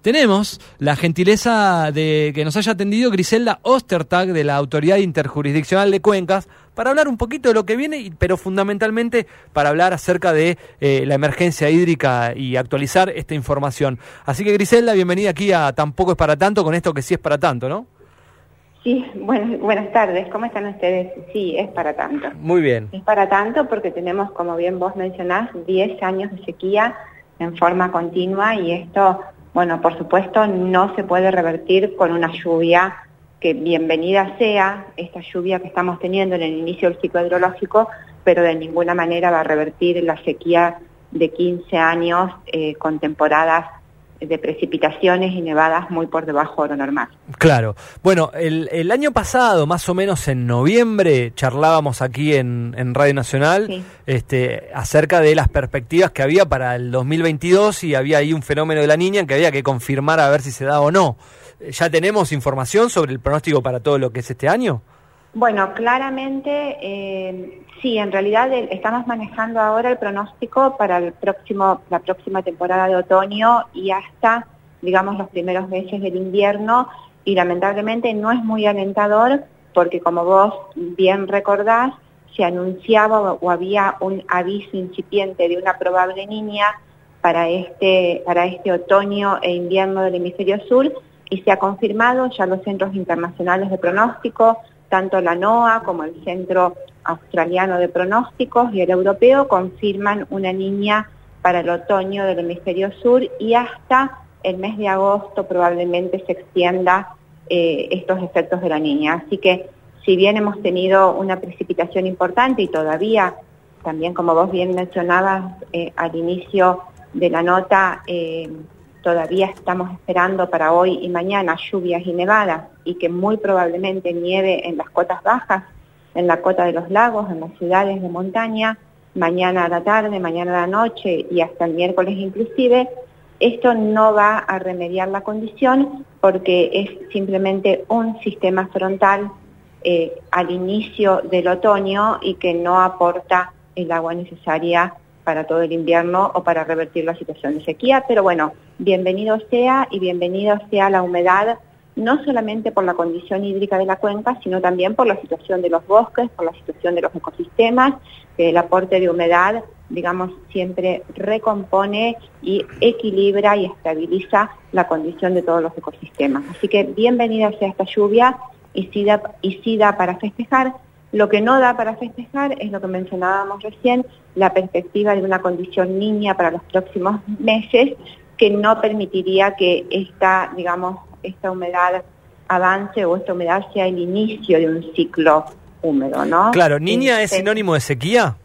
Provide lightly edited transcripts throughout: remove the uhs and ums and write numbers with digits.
Tenemos la gentileza de que nos haya atendido Griselda Ostertag de la Autoridad Interjurisdiccional de Cuencas para hablar un poquito de lo que viene, pero fundamentalmente para hablar acerca de la emergencia hídrica y actualizar esta información. Así que Griselda, bienvenida aquí a Tampoco es para tanto, con esto que sí es para tanto, ¿no? Sí, buenas tardes, ¿cómo están ustedes? Sí, es para tanto. Muy bien. Es para tanto porque tenemos, como bien vos mencionás, 10 años de sequía en forma continua y esto, bueno, por supuesto no se puede revertir con una lluvia que bienvenida sea, esta lluvia que estamos teniendo en el inicio del ciclo hidrológico, pero de ninguna manera va a revertir la sequía de 15 años con temporadas de precipitaciones y nevadas muy por debajo de lo normal. Claro. Bueno, el año pasado, más o menos en noviembre, charlábamos aquí en Radio Nacional, sí, acerca de las perspectivas que había para el 2022 y había ahí un fenómeno de la Niña que había que confirmar a ver si se da o no. ¿Ya tenemos información sobre el pronóstico para todo lo que es este año? Bueno, claramente sí, en realidad estamos manejando ahora el pronóstico para la próxima temporada de otoño y hasta, digamos, los primeros meses del invierno, y lamentablemente no es muy alentador porque, como vos bien recordás, se anunciaba o había un aviso incipiente de una probable Niña para este otoño e invierno del hemisferio sur, y se ha confirmado. Ya los centros internacionales de pronóstico, tanto la NOAA como el Centro Australiano de Pronósticos y el Europeo, confirman una Niña para el otoño del hemisferio sur, y hasta el mes de agosto probablemente se extienda estos efectos de la Niña. Así que, si bien hemos tenido una precipitación importante y todavía, también como vos bien mencionabas al inicio de la nota, todavía estamos esperando para hoy y mañana lluvias y nevadas, y que muy probablemente nieve en las cotas bajas, en la cota de los lagos, en las ciudades de montaña, mañana a la tarde, mañana a la noche y hasta el miércoles inclusive. Esto no va a remediar la condición porque es simplemente un sistema frontal al inicio del otoño y que no aporta el agua necesaria para todo el invierno o para revertir la situación de sequía. Pero bueno, bienvenido sea, y bienvenido sea la humedad, no solamente por la condición hídrica de la cuenca, sino también por la situación de los bosques, por la situación de los ecosistemas, que el aporte de humedad, digamos, siempre recompone y equilibra y estabiliza la condición de todos los ecosistemas. Así que bienvenida sea esta lluvia, y sí da para festejar. Lo que no da para festejar es lo que mencionábamos recién, la perspectiva de una condición Niña para los próximos meses, que no permitiría que esta humedad avance, o esta humedad sea el inicio de un ciclo húmedo, ¿no? Claro, ¿Niña es sinónimo de sequía?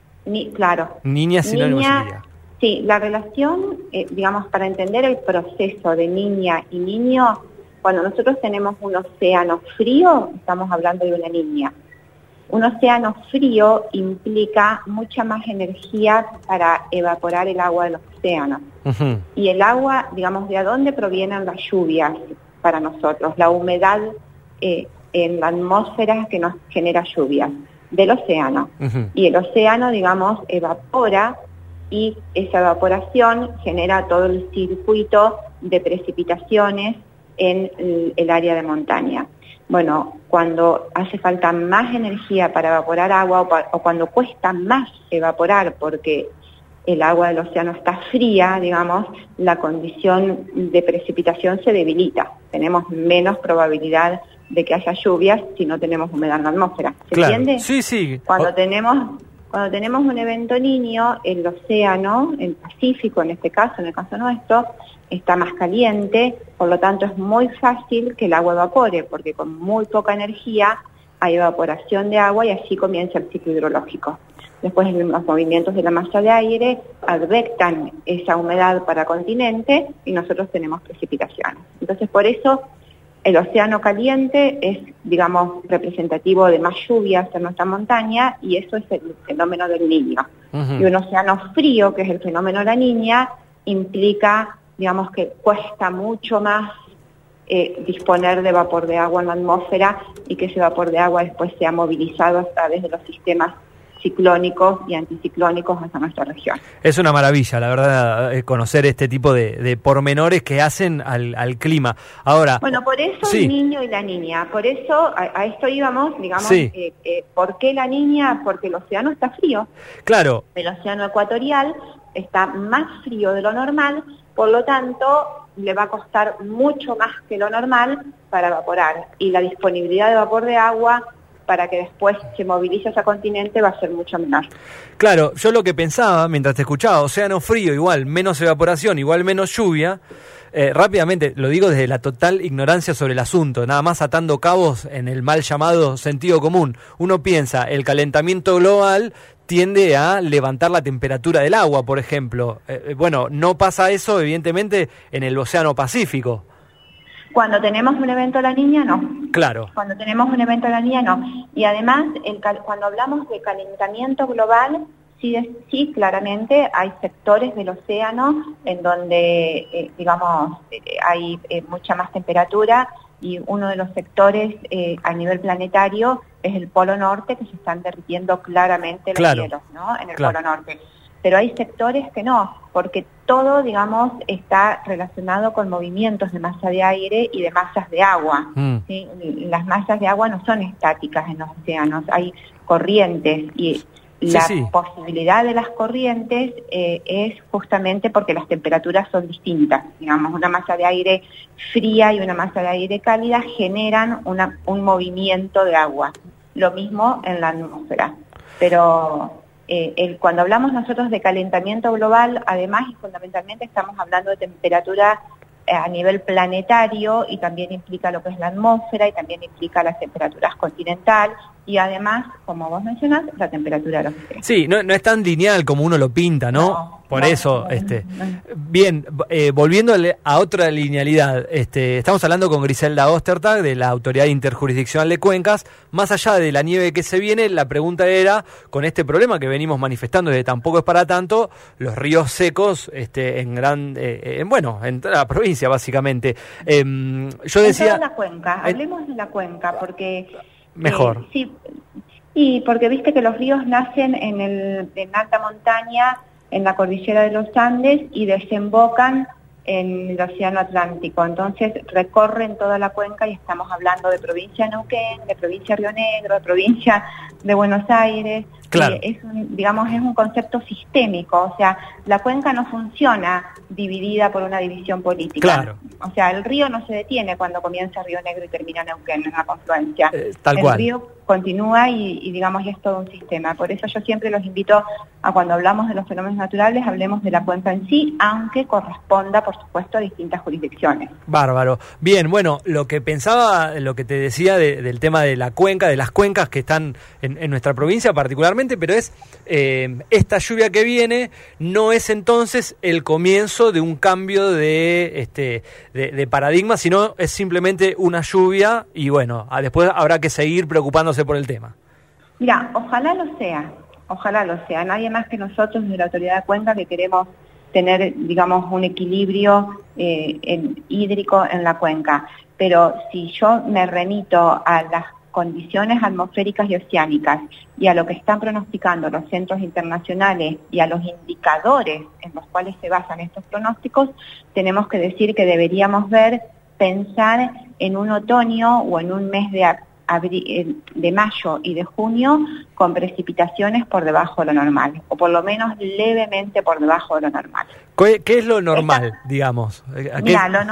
Claro. Niña es sinónimo de sequía. Sí, la relación, para entender el proceso de niña y niño, cuando nosotros tenemos un océano frío, estamos hablando de una niña. Un océano frío implica mucha más energía para evaporar el agua de los océanos. Uh-huh. Y el agua, ¿de dónde provienen las lluvias para nosotros? La humedad en la atmósfera que nos genera lluvias, del océano. Uh-huh. Y el océano, evapora, y esa evaporación genera todo el circuito de precipitaciones en el área de montaña. Bueno, cuando hace falta más energía para evaporar agua, o cuando cuesta más evaporar porque el agua del océano está fría, la condición de precipitación se debilita. Tenemos menos probabilidad de que haya lluvias si no tenemos humedad en la atmósfera. ¿Se entiende? Sí, sí. Cuando tenemos un evento Niño, el océano, el Pacífico en este caso, en el caso nuestro, está más caliente, por lo tanto es muy fácil que el agua evapore, porque con muy poca energía hay evaporación de agua y así comienza el ciclo hidrológico. Después los movimientos de la masa de aire advectan esa humedad para continente y nosotros tenemos precipitaciones. Entonces, por eso el océano caliente es, representativo de más lluvias en nuestra montaña, y eso es el fenómeno del Niño. Uh-huh. Y un océano frío, que es el fenómeno de la Niña, implica que cuesta mucho más disponer de vapor de agua en la atmósfera, y que ese vapor de agua después sea movilizado a través de los sistemas ciclónicos y anticiclónicos hacia nuestra región. Es una maravilla, la verdad, conocer este tipo de pormenores que hacen al clima. Ahora, bueno, por eso sí. El niño y la niña, por eso a esto íbamos, digamos, sí. ¿Por qué la niña? Porque el océano está frío. Claro. El océano ecuatorial está más frío de lo normal, por lo tanto le va a costar mucho más que lo normal para evaporar, y la disponibilidad de vapor de agua para que después se movilice hacia continente va a ser mucho menor. Claro, yo lo que pensaba mientras te escuchaba, océano frío, igual menos evaporación, igual menos lluvia, rápidamente, lo digo desde la total ignorancia sobre el asunto, nada más atando cabos en el mal llamado sentido común. Uno piensa, el calentamiento global tiende a levantar la temperatura del agua, por ejemplo. Bueno, no pasa eso, evidentemente, en el Océano Pacífico. Cuando tenemos un evento La Niña, no. Claro. Cuando tenemos un evento La Niña, no. Y además, cuando hablamos de calentamiento global, sí, claramente hay sectores del océano en donde, hay mucha más temperatura, y uno de los sectores a nivel planetario es el Polo Norte, que se están derritiendo claramente los hielos, ¿no? En el Polo Norte. Pero hay sectores que no, porque todo, digamos, está relacionado con movimientos de masa de aire y de masas de agua. ¿Sí? Las masas de agua no son estáticas en los océanos, hay corrientes, y la posibilidad de las corrientes es justamente porque las temperaturas son distintas. Digamos, una masa de aire fría y una masa de aire cálida generan un movimiento de agua. Lo mismo en la atmósfera. Pero cuando hablamos nosotros de calentamiento global, además y fundamentalmente estamos hablando de temperatura a nivel planetario, y también implica lo que es la atmósfera, y también implica las temperaturas continental, y además, como vos mencionás, la temperatura de los océanos. Sí, no es tan lineal como uno lo pinta, ¿no? Por eso, Bien, volviendo a otra linealidad, estamos hablando con Griselda Ostertag de la Autoridad Interjurisdiccional de Cuencas. Más allá de la nieve que se viene, la pregunta era, con este problema que venimos manifestando desde Tampoco es para tanto, los ríos secos en toda la provincia, básicamente. Yo decía... En toda la cuenca, hablemos de la cuenca, porque... Mejor. Sí, y porque viste que los ríos nacen en alta montaña, en la cordillera de los Andes, y desembocan en el Océano Atlántico. Entonces recorren toda la cuenca, y estamos hablando de provincia de Neuquén, de provincia de Río Negro, de provincia de Buenos Aires. Claro. Es un concepto sistémico, o sea, la cuenca no funciona dividida por una división política. Claro. O sea, el río no se detiene cuando comienza Río Negro y termina Neuquén en la confluencia. Tal cual. El río continúa y es todo un sistema. Por eso yo siempre los invito a, cuando hablamos de los fenómenos naturales, hablemos de la cuenca en sí, aunque corresponda, por supuesto, a distintas jurisdicciones. Bárbaro. Bien, bueno, lo que pensaba, lo que te decía del tema de la cuenca, de las cuencas que están en nuestra provincia particularmente, pero es esta lluvia que viene no es entonces el comienzo de un cambio de paradigma, sino es simplemente una lluvia, y bueno, después habrá que seguir preocupándose por el tema. Mira, ojalá lo sea. Nadie más que nosotros de la Autoridad de Cuenca, que queremos tener, digamos, un equilibrio hídrico en la cuenca. Pero si yo me remito a las condiciones atmosféricas y oceánicas, y a lo que están pronosticando los centros internacionales, y a los indicadores en los cuales se basan estos pronósticos, tenemos que decir que deberíamos pensar en un otoño o en un mes de mayo y de junio con precipitaciones por debajo de lo normal, o por lo menos levemente por debajo de lo normal. ¿Qué es lo normal, digamos? Mira, lo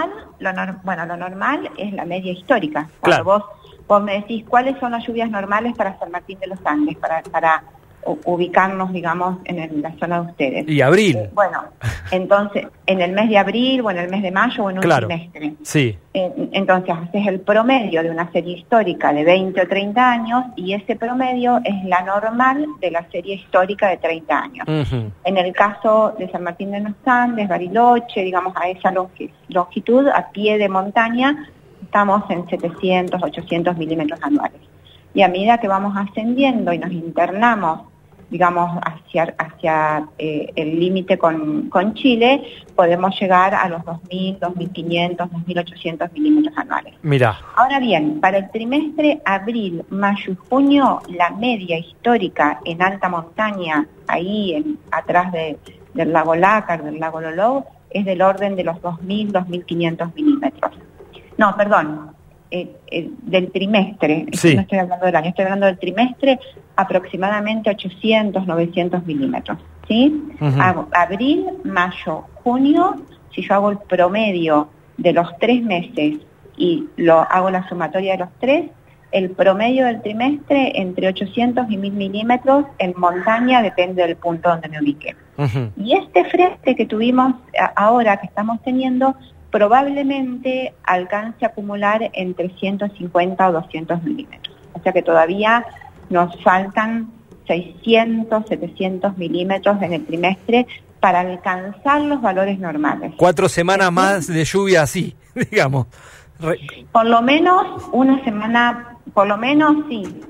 normal es la media histórica. Cuando vos me decís cuáles son las lluvias normales para San Martín de los Andes, para ubicarnos, digamos, en la zona de ustedes. Y abril. Entonces, en el mes de abril, o en el mes de mayo, o en un trimestre. Sí. Entonces, es el promedio de una serie histórica de 20 o 30 años, y ese promedio es la normal de la serie histórica de 30 años. Uh-huh. En el caso de San Martín de los Andes, Bariloche, digamos, a esa longitud, a pie de montaña, estamos en 700, 800 milímetros anuales. Y a medida que vamos ascendiendo y nos internamos, digamos, hacia el límite con Chile, podemos llegar a los 2.000, 2.500, 2.800 milímetros anuales. Mira. Ahora bien, para el trimestre abril, mayo y junio, la media histórica en alta montaña, ahí atrás del lago Lácar, del lago Loló, es del orden de los 2.000, 2.500 milímetros. No, perdón, del trimestre, sí. No estoy hablando del año, estoy hablando del trimestre, aproximadamente 800, 900 milímetros, ¿sí? Uh-huh. Abril, mayo, junio, si yo hago el promedio de los 3 meses y hago la sumatoria de los 3, el promedio del trimestre entre 800 y 1.000 milímetros en montaña, depende del punto donde me ubique. Uh-huh. Y este frente que tuvimos ahora, que estamos teniendo, probablemente alcance a acumular entre 150 o 200 milímetros. O sea que todavía nos faltan 600, 700 milímetros en el trimestre para alcanzar los valores normales. 4 semanas más de lluvia así, digamos. Por lo menos una semana, por lo menos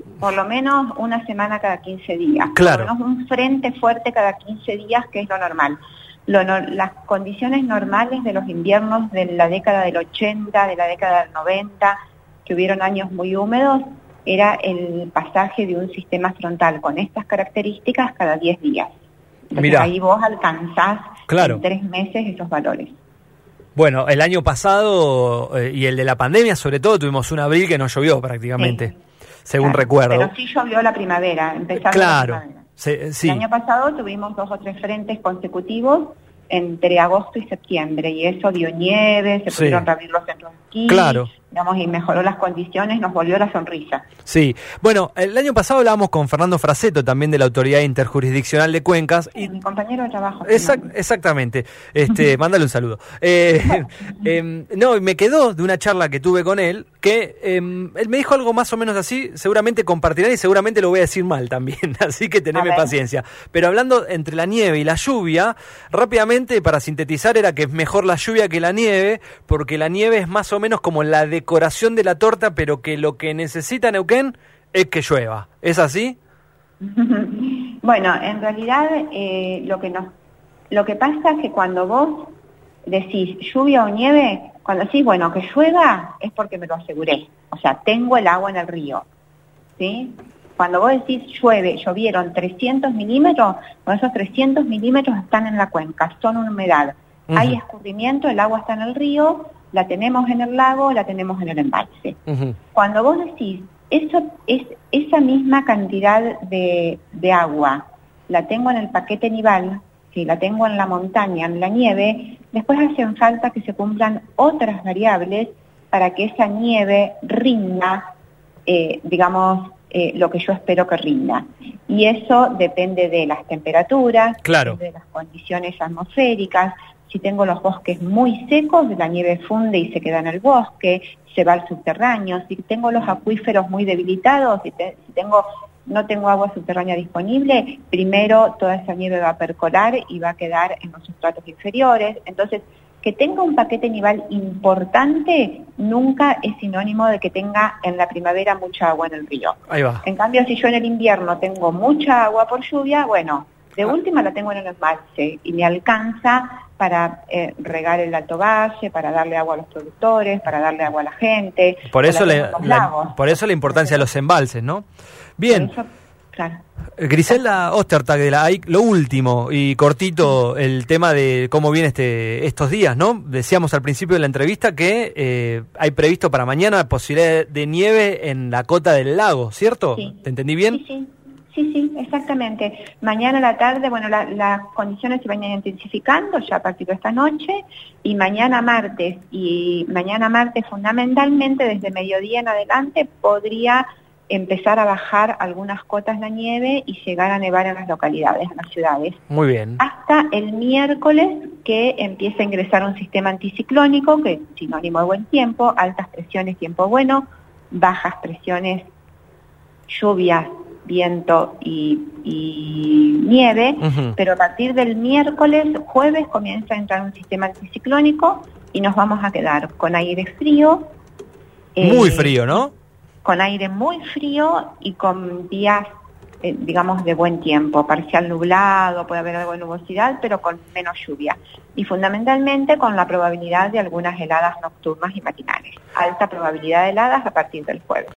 una semana cada 15 días. Claro. Por lo menos un frente fuerte cada 15 días, que es lo normal. Las condiciones normales de los inviernos de la década del 80, de la década del 90, que hubieron años muy húmedos, era el pasaje de un sistema frontal con estas características cada 10 días. Entonces Mirá. ahí vos alcanzás Claro. en 3 meses esos valores. Bueno, el año pasado y el de la pandemia sobre todo tuvimos un abril que no llovió prácticamente, Sí, según claro, recuerdo. pero sí llovió la primavera, empezando Claro, la primavera. sí. El año pasado tuvimos 2 o 3 frentes consecutivos entre agosto y septiembre, y eso dio nieve, se pudieron reabrir los centros de esquí, claro. digamos, y mejoró las condiciones, nos volvió la sonrisa. Sí, bueno, el año pasado hablábamos con Fernando Fraseto, también de la Autoridad Interjurisdiccional de Cuencas. Y mi compañero de trabajo. Exactamente, mándale un saludo. No, me quedó de una charla que tuve con él, que él me dijo algo más o menos así, seguramente compartirán y seguramente lo voy a decir mal también, así que teneme paciencia. Pero hablando entre la nieve y la lluvia, rápidamente, para sintetizar, era que es mejor la lluvia que la nieve, porque la nieve es más o menos como la decoración de la torta, pero que lo que necesita Neuquén es que llueva. ¿Es así? Bueno, en realidad lo que pasa es que cuando vos decís lluvia o nieve, cuando decís, bueno, que llueva, es porque me lo aseguré. O sea, tengo el agua en el río, ¿sí? Cuando vos decís llovieron 300 milímetros, bueno, esos 300 milímetros están en la cuenca, son una humedad. Uh-huh. Hay escurrimiento, el agua está en el río, la tenemos en el lago, la tenemos en el embalse. Uh-huh. Cuando vos decís, esa misma cantidad de agua, la tengo en el paquete nival, si la tengo en la montaña, en la nieve, después hacen falta que se cumplan otras variables para que esa nieve rinda, lo que yo espero que rinda. Y eso depende de las temperaturas, claro, de las condiciones atmosféricas. Si tengo los bosques muy secos, la nieve funde y se queda en el bosque, se va al subterráneo. Si tengo los acuíferos muy debilitados, no tengo agua subterránea disponible, primero toda esa nieve va a percolar y va a quedar en los sustratos inferiores. Entonces, que tenga un paquete nival importante nunca es sinónimo de que tenga en la primavera mucha agua en el río. Ahí va. En cambio, si yo en el invierno tengo mucha agua por lluvia, bueno, de última la tengo en el embalse y me alcanza para regar el Alto Valle, para darle agua a los productores, para darle agua a la gente. Por eso la importancia de los embalses, ¿no? Bien. Eso, claro. Griselda Ostertag de la AIC, lo último y cortito, el tema de cómo viene estos días, ¿no? Decíamos al principio de la entrevista que hay previsto para mañana posibilidad de nieve en la cota del lago, ¿cierto? Sí. ¿Te entendí bien? Sí, exactamente. Mañana a la tarde, bueno, las condiciones se van a ir intensificando ya a partir de esta noche, y mañana martes fundamentalmente desde mediodía en adelante podría empezar a bajar algunas cotas la nieve y llegar a nevar en las localidades, en las ciudades. Muy bien. Hasta el miércoles, que empieza a ingresar un sistema anticiclónico, que es sinónimo de buen tiempo, altas presiones, tiempo bueno, bajas presiones, lluvias, viento y nieve, uh-huh. Pero a partir del miércoles, jueves, comienza a entrar un sistema anticiclónico y nos vamos a quedar con aire frío. Muy frío, ¿no? Con aire muy frío y con días digamos, de buen tiempo, parcial nublado, puede haber algo de nubosidad, pero con menos lluvia. Y fundamentalmente con la probabilidad de algunas heladas nocturnas y matinales. Alta probabilidad de heladas a partir del jueves.